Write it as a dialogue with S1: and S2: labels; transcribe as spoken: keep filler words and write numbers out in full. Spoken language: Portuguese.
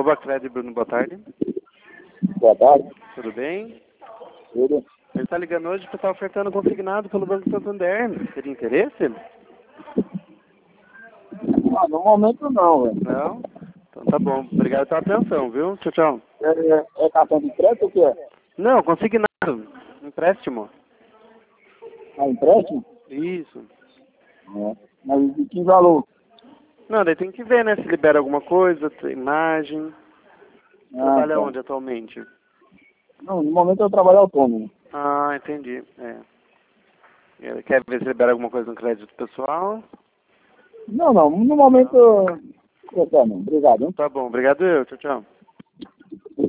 S1: Bacred, Bruno, boa tarde.
S2: Boa tarde.
S1: Tudo bem?
S2: Tudo.
S1: Ele está ligando hoje porque está ofertando consignado pelo Banco Santander. Teria interesse?
S2: Ah, no momento não, velho.
S1: Não? Então tá bom. Obrigado pela atenção, viu? Tchau, tchau.
S2: É, é cartão de crédito ou o que é?
S1: Não, consignado. Empréstimo.
S2: Ah, empréstimo?
S1: Isso.
S2: É. Mas de que valor?
S1: Não, daí tem que ver, né? Se libera alguma coisa, tem imagem.
S2: Ah,
S1: Trabalha
S2: tá.
S1: onde atualmente?
S2: Não, no momento eu trabalho autônomo.
S1: Ah, entendi. É. Ele quer ver se libera alguma coisa no crédito pessoal?
S2: Não, não, no momento eu... eu não. Obrigado, hein?
S1: Tá bom, obrigado eu. Tchau, tchau.